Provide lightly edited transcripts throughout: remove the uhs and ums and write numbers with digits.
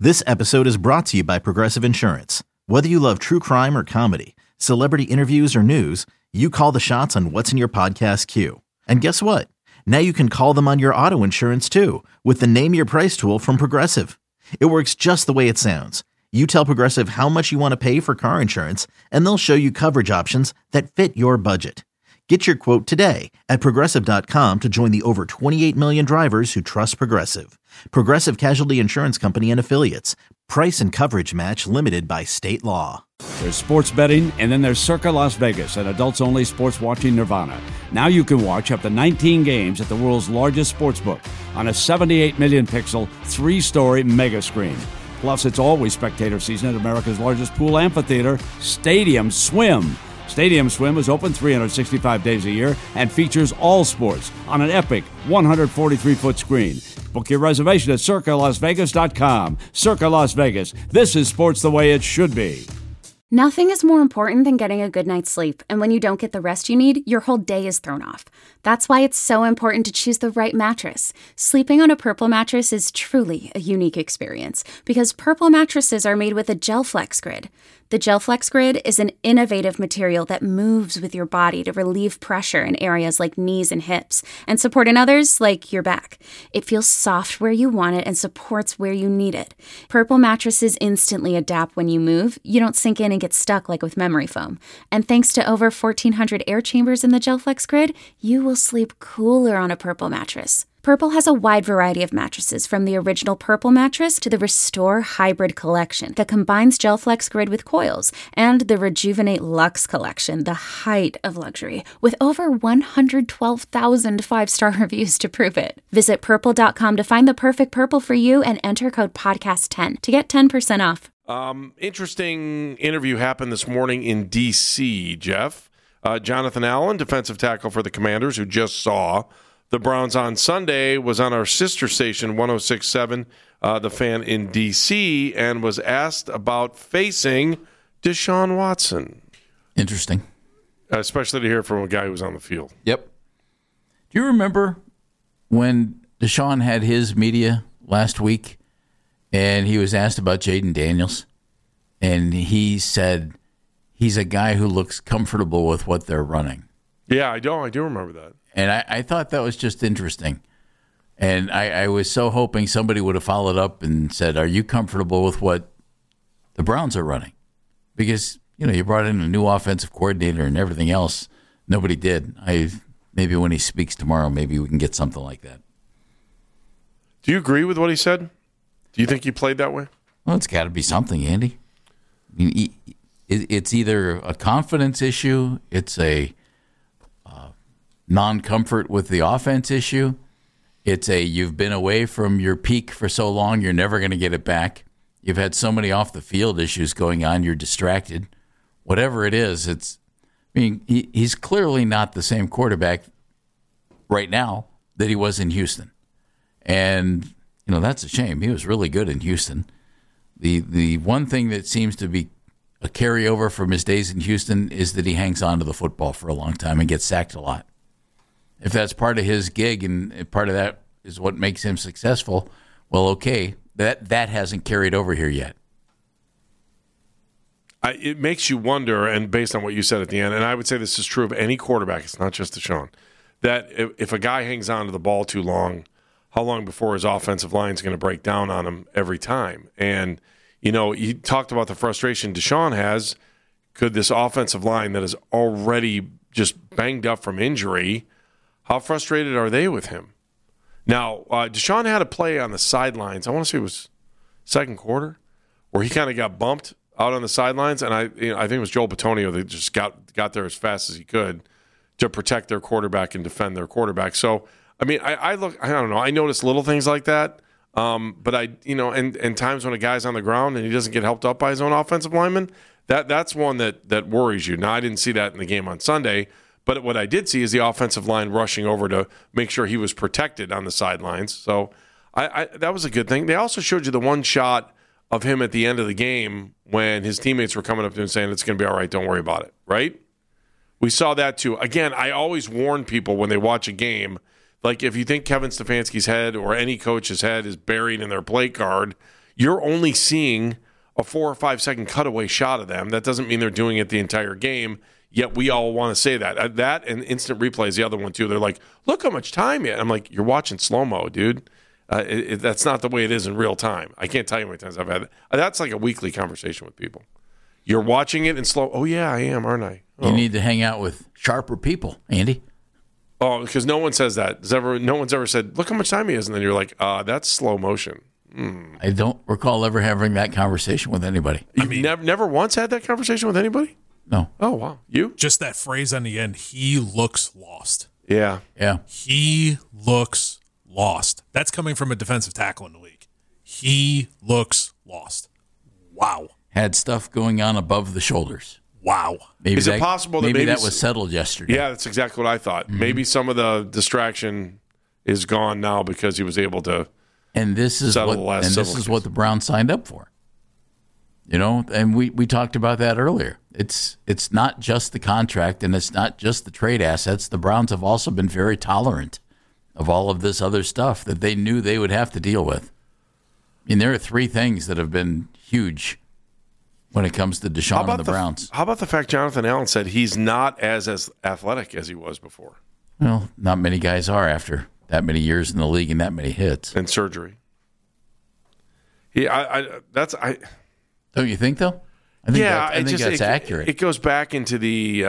This episode is brought to you by Progressive Insurance. Whether you love true crime or comedy, celebrity interviews or news, you call the shots on what's in your podcast queue. And guess what? Now you can call them on your auto insurance too with the Name Your Price tool from Progressive. It works just the way it sounds. You tell Progressive how much you want to pay for car insurance, and they'll show you coverage options that fit your budget. Get your quote today at Progressive.com to join the over 28 million drivers who trust Progressive. Progressive Casualty Insurance Company and Affiliates. Price and coverage match limited by state law. There's sports betting, and then there's Circa Las Vegas, an adults-only sports watching nirvana. Now you can watch up to 19 games at the world's largest sportsbook on a 78 million pixel, 3-story mega screen. Plus, it's always spectator season at America's largest pool amphitheater, Stadium Swim. Stadium Swim is open 365 days a year and features all sports on an epic 143-foot screen. Book your reservation at CircaLasVegas.com. Circa Las Vegas. This is sports the way it should be. Nothing is more important than getting a good night's sleep, and when you don't get the rest you need, your whole day is thrown off. That's why it's so important to choose the right mattress. Sleeping on a Purple mattress is truly a unique experience because Purple mattresses are made with a GelFlex Grid. The GelFlex Grid is an innovative material that moves with your body to relieve pressure in areas like knees and hips and support in others like your back. It feels soft where you want it and supports where you need it. Purple mattresses instantly adapt when you move. You don't sink in and get stuck like with memory foam. And thanks to over 1,400 air chambers in the GelFlex Grid, you will sleep cooler on a Purple mattress. Purple has a wide variety of mattresses, from the original Purple mattress to the Restore Hybrid collection that combines GelFlex Grid with coils, and the Rejuvenate Luxe collection, the height of luxury, with over 112,000 5-star reviews to prove it. Visit Purple.com to find the perfect Purple for you and enter code PODCAST10 to get 10% off. Interesting interview happened this morning in D.C., Jeff. Jonathan Allen, defensive tackle for the Commanders, who just saw the Browns on Sunday, was on our sister station, 106.7, The Fan in D.C., and was asked about facing Deshaun Watson. Interesting. Especially to hear from a guy who was on the field. Yep. Do you remember when Deshaun had his media last week and he was asked about Jaden Daniels? And he said he's a guy who looks comfortable with what they're running. Yeah, I do remember that. And I thought that was just interesting. And I was so hoping somebody would have followed up and said, are you comfortable with what the Browns are running? Because, you brought in a new offensive coordinator and everything else. Nobody did. Maybe when he speaks tomorrow, maybe we can get something like that. Do you agree with what he said? Do you think he played that way? Well, it's got to be something, Andy. I mean, it's either a confidence issue, it's a non-comfort with the offense issue. It's you've been away from your peak for so long, you're never going to get it back. You've had so many off-the-field issues going on, you're distracted. Whatever it is, he's clearly not the same quarterback right now that he was in Houston. And, that's a shame. He was really good in Houston. The one thing that seems to be a carryover from his days in Houston is that he hangs on to the football for a long time and gets sacked a lot. If that's part of his gig and part of that is what makes him successful, well, okay, that hasn't carried over here yet. It makes you wonder, and based on what you said at the end, and I would say this is true of any quarterback, it's not just Deshaun, that if a guy hangs on to the ball too long, how long before his offensive line is going to break down on him every time? And, you talked about the frustration Deshaun has. Could this offensive line that is already just banged up from injury, how frustrated are they with him? Now, Deshaun had a play on the sidelines. I want to say it was second quarter, where he kind of got bumped out on the sidelines, and I think it was Joel Bitonio that just got there as fast as he could to protect their quarterback and defend their quarterback. So, I don't know. I notice little things like that, but and times when a guy's on the ground and he doesn't get helped up by his own offensive lineman, that's one that worries you. Now, I didn't see that in the game on Sunday. But what I did see is the offensive line rushing over to make sure he was protected on the sidelines. So that was a good thing. They also showed you the one shot of him at the end of the game when his teammates were coming up to him saying, it's going to be all right, don't worry about it, right? We saw that too. Again, I always warn people when they watch a game, like if you think Kevin Stefanski's head or any coach's head is buried in their play card, You're only seeing a 4 or 5 second cutaway shot of them. That doesn't mean they're doing it the entire game, yet we all want to say that. That and instant replay is the other one, too. They're like, look how much time yet. I'm like, you're watching slow-mo, dude. That's not the way it is in real time. I can't tell you how many times I've had that. That's like a weekly conversation with people. You're watching it in slow. Oh, yeah, I am, aren't I? Oh. You need to hang out with sharper people, Andy. Oh, because no one says that. No one's ever said, look how much time he is. And then you're like, that's slow motion. I don't recall ever having that conversation with anybody. You've never once had that conversation with anybody? No. Oh, wow. You? Just that phrase on the end, he looks lost. Yeah. Yeah. He looks lost. That's coming from a defensive tackle in the league. He looks lost. Wow. Had stuff going on above the shoulders. Wow. Maybe Is it possible that maybe that was settled yesterday? Yeah, that's exactly what I thought. Mm-hmm. Maybe some of the distraction is gone now because he was able to settle the last this is what the Browns signed up for. You know, and we talked about that earlier. It's not just the contract and it's not just the trade assets. The Browns have also been very tolerant of all of this other stuff that they knew they would have to deal with. I mean, there are 3 things that have been huge when it comes to Deshaun and the Browns. How about the fact Jonathan Allen said he's not as athletic as he was before? Well, not many guys are after that many years in the league and that many hits. And surgery. Yeah, Don't you think, though? I think that's accurate. It goes back into the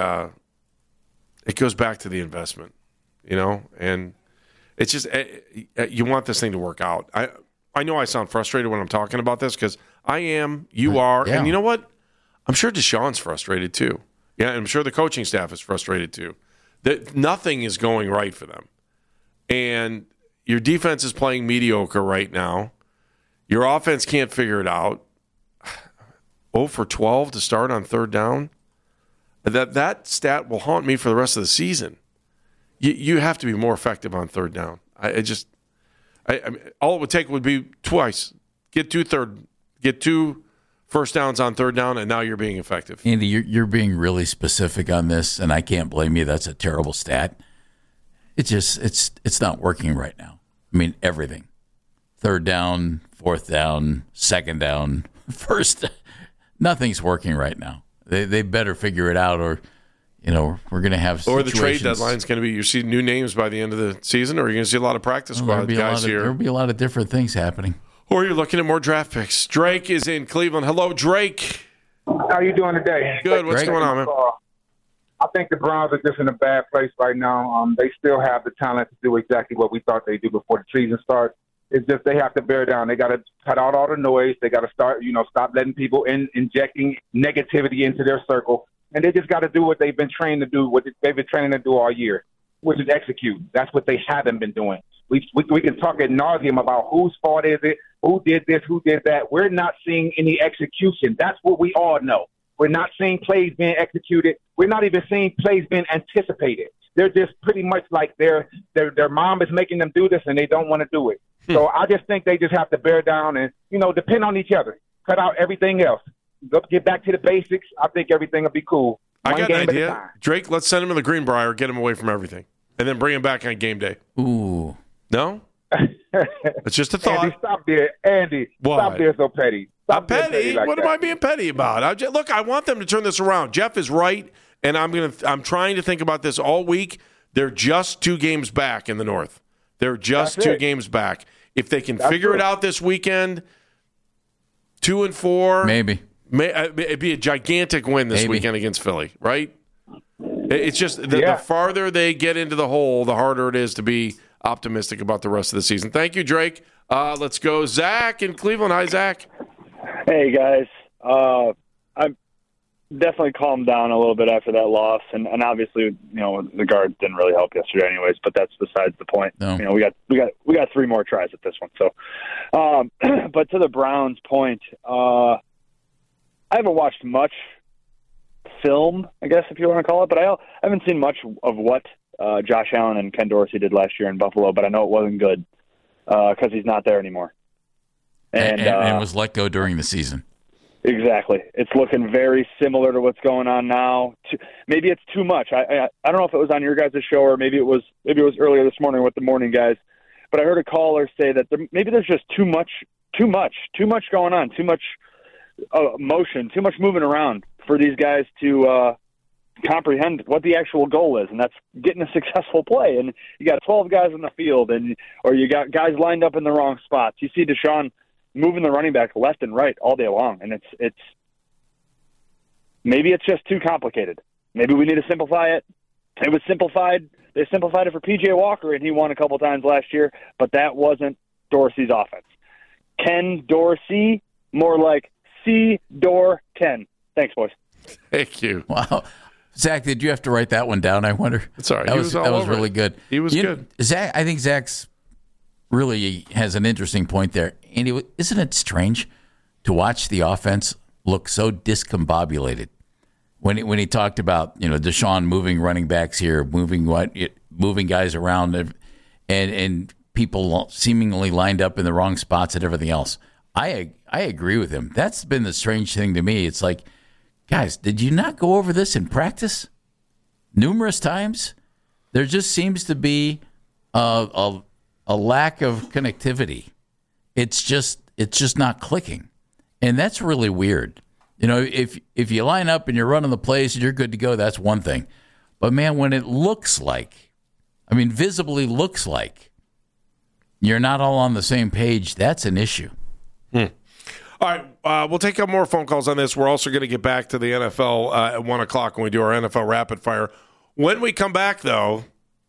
it goes back to the investment, you know, and it's just you want this thing to work out. I know I sound frustrated when I'm talking about this because I am, you are, yeah. And you know what? I'm sure Deshaun's frustrated too. Yeah, and I'm sure the coaching staff is frustrated too. That nothing is going right for them. And your defense is playing mediocre right now. Your offense can't figure it out. 0 for 12 to start on third down. That stat will haunt me for the rest of the season. You have to be more effective on third down. I mean, all it would take would be twice. Get 2 first downs on third down, and now you're being effective. Andy, you're being really specific on this, and I can't blame you. That's a terrible stat. It's not working right now. I mean, everything. Third down, fourth down, second down, first. Nothing's working right now. They better figure it out, or we're going to have situations. Or the trade deadline's going to be you see new names by the end of the season, or you're going to see a lot of practice squad guys here. There'll be a lot of different things happening. Or you're looking at more draft picks. Drake is in Cleveland. Hello, Drake. How you doing today? Good. What's going on, man? I think the Browns are just in a bad place right now. They still have the talent to do exactly what we thought they'd do before the season starts. It's just they have to bear down. They got to cut out all the noise. They got to stop letting people injecting negativity into their circle. And they just got to do what they've been trained to do, what they've been training to do all year, which is execute. That's what they haven't been doing. We can talk ad nauseum about whose fault is it, who did this, who did that. We're not seeing any execution. That's what we all know. We're not seeing plays being executed. We're not even seeing plays being anticipated. They're just pretty much like their mom is making them do this and they don't want to do it. So I just think they just have to bear down and, depend on each other. Cut out everything else. Get back to the basics. I think everything will be cool. I got an idea. Drake, let's send him to the Greenbrier, get him away from everything, and then bring him back on game day. Ooh. No? It's just a thought. Andy, stop there. Andy, what? Stop there so petty. I'm petty? Like what am I being petty about? I want them to turn this around. Jeff is right, and I'm trying to think about this all week. They're just 2 games back in the North. They're just 2 games back. If they can figure it out this weekend, 2-4. Maybe. It'd be a gigantic win this weekend against Philly, right? It's just the farther they get into the hole, the harder it is to be optimistic about the rest of the season. Thank you, Drake. Let's go. Zach in Cleveland. Hi, Zach. Hey, guys. I'm definitely calmed down a little bit after that loss, and obviously, the guards didn't really help yesterday, anyways. But that's besides the point. No. We got 3 more tries at this one. So, but to the Browns' point, I haven't watched much film, I guess if you want to call it, but I haven't seen much of what Josh Allen and Ken Dorsey did last year in Buffalo. But I know it wasn't good because he's not there anymore, and was let go during the season. Exactly. It's looking very similar to what's going on now. Maybe it's too much. I don't know if it was on your guys' show or maybe it was earlier this morning with the morning guys, but I heard a caller say that maybe there's just too much too much going on, too much motion, too much moving around for these guys to comprehend what the actual goal is, and that's getting a successful play. And you got 12 guys in the field, or you got guys lined up in the wrong spots. You see Deshaun moving the running back left and right all day long, and it's maybe it's just too complicated. Maybe we need to simplify it. It was simplified. They simplified it for P.J. Walker, and he won a couple times last year, but that wasn't Dorsey's offense. Ken Dorsey, more like C-Dor-Ken. Thanks, boys. Thank you. Wow. Zach, did you have to write that one down, I wonder? It's all right. That was really good. He was good. Zach, I think Zach's really has an interesting point there. Andy, isn't it strange to watch the offense look so discombobulated? When he talked about, Deshaun moving running backs here, moving guys around, and people seemingly lined up in the wrong spots and everything else. I agree with him. That's been the strange thing to me. It's like, guys, did you not go over this in practice numerous times? There just seems to be a lack of connectivity. It's just not clicking, and that's really weird. If you line up and you're running the plays and you're good to go, that's one thing. But, man, when it visibly looks like you're not all on the same page, that's an issue. All right, we'll take up more phone calls on this. We're also going to get back to the NFL at 1 o'clock when we do our NFL Rapid Fire. When we come back, though,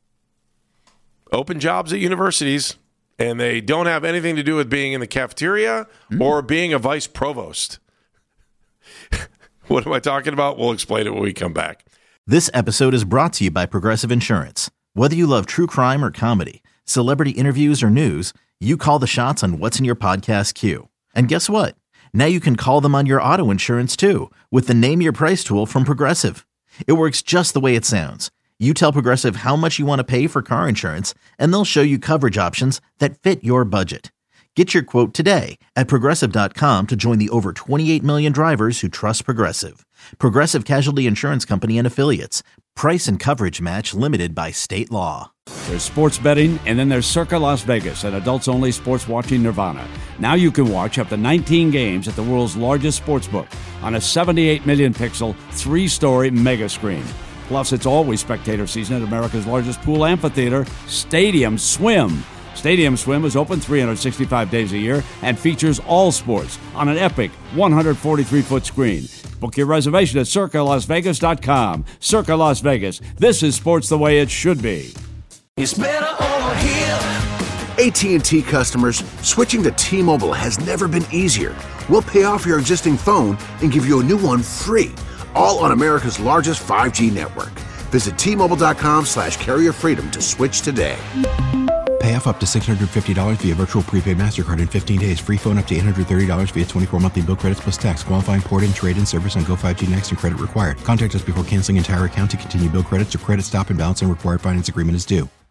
open jobs at universities, and they don't have anything to do with being in the cafeteria or being a vice provost. What am I talking about? We'll explain it when we come back. This episode is brought to you by Progressive Insurance. Whether you love true crime or comedy, celebrity interviews or news, you call the shots on what's in your podcast queue. And guess what? Now you can call them on your auto insurance too with the Name Your Price tool from Progressive. It works just the way it sounds. You tell Progressive how much you want to pay for car insurance, and they'll show you coverage options that fit your budget. Get your quote today at Progressive.com to join the over 28 million drivers who trust Progressive. Progressive Casualty Insurance Company and Affiliates. Price and coverage match limited by state law. There's sports betting, and then there's Circa Las Vegas, an adults-only sports watching nirvana. Now you can watch up to 19 games at the world's largest sportsbook on a 78 million pixel, 3-story mega screen. Plus, it's always spectator season at America's largest pool amphitheater, Stadium Swim. Stadium Swim is open 365 days a year and features all sports on an epic 143-foot screen. Book your reservation at CircaLasVegas.com. Circa Las Vegas. This is sports the way it should be. It's better over here. AT&T customers, switching to T-Mobile has never been easier. We'll pay off your existing phone and give you a new one free, all on America's largest 5G network. Visit T-Mobile.com/carrier freedom to switch today. Pay off up to $650 via virtual prepaid MasterCard in 15 days. Free phone up to $830 via 24 monthly bill credits plus tax. Qualifying port-in, trade-in service on Go5G Next and credit required. Contact us before canceling entire account to continue bill credits or credit stop and balance and required finance agreement is due.